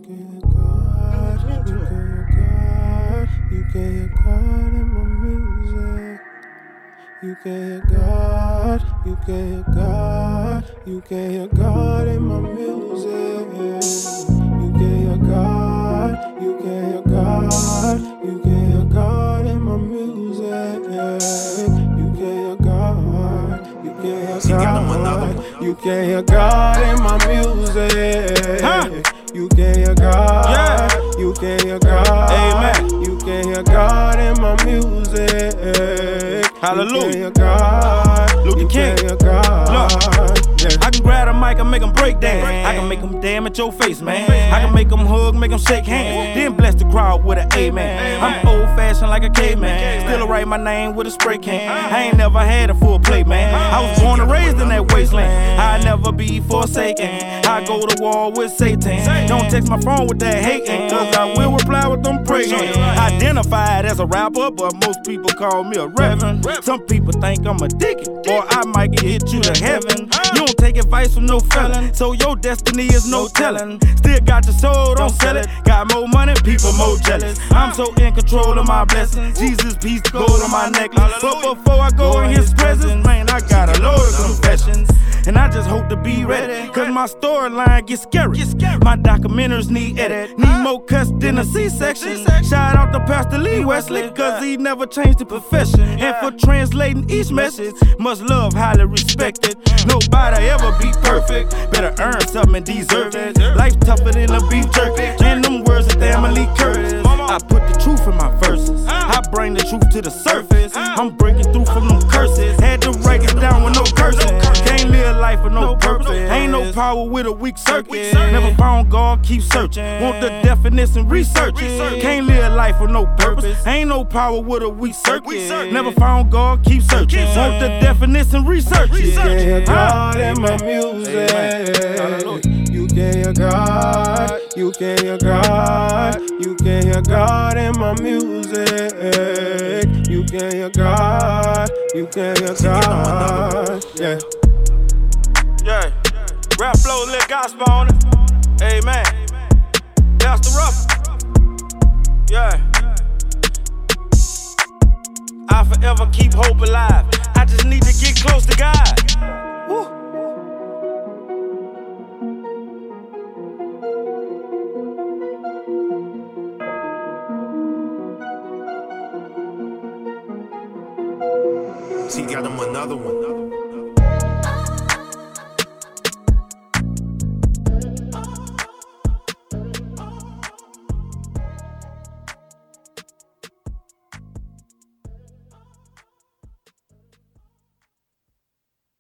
You get your God in my music. You get your God, you get your God, you get your God in my music. You get your God, you get your God, you get your God in my music. You get your God, you get your God, you get your God in my music. You get your God, you get your God, amen. You get your God in my music. Hallelujah. You get your God, Luther King. Your God. Look, yeah. I can grab a mic and make them break dance. I can make them damn at your face, man. I can make them hug, make them shake hands. Then bless the crowd with an amen. I'm old fashioned like a caveman. Still write my name with a spray can. I ain't never had a full plate, man. I was born and raised in that wasteland. I'll never be forsaken. I go to war with Satan. Don't text my phone with that hating, cause I will reply with them praying. Identified as a rapper, but most people call me a reverend. Some people think I'm a deacon, or I might get you to heaven. You don't take advice from no felon, so your destiny is no telling. Still got your soul, don't sell it. Got more money, people more jealous. I'm so in control of my blessings. Jesus, peace, gold on my necklace. But before I go in his presence, man, I got a load of confessions. And I just hope to be ready, cause my storyline gets scary. My documentaries need edit, need more cuts than a C-section. Shout out to Pastor Lee Wesley, cause he never changed the profession. And for translating each message, much love, highly respected. Nobody ever be perfect, better earn something and deserve it. Life tougher than a beef jerky, and them words of Emily Curtis. I put the truth in my verses, I bring the truth to the surface. I'm breaking through from them curses, had to break it down with no cursing. Can't live life with no purpose, ain't no power with a weak circuit. Never found God, keep searching. Want the definition, research it. Can't live life with no purpose, ain't no power with a weak circuit. Never found God, keep searching. Want the definition, research it. You get your God in my music. You get your God, you get your God, you get your God in my music. You get your God, you get your God. Yeah. Yeah. Rap flow, lit gospel on it. Amen. That's the rough. Yeah. I forever keep hope alive. I just need to get close to God. Woo. She got him another one.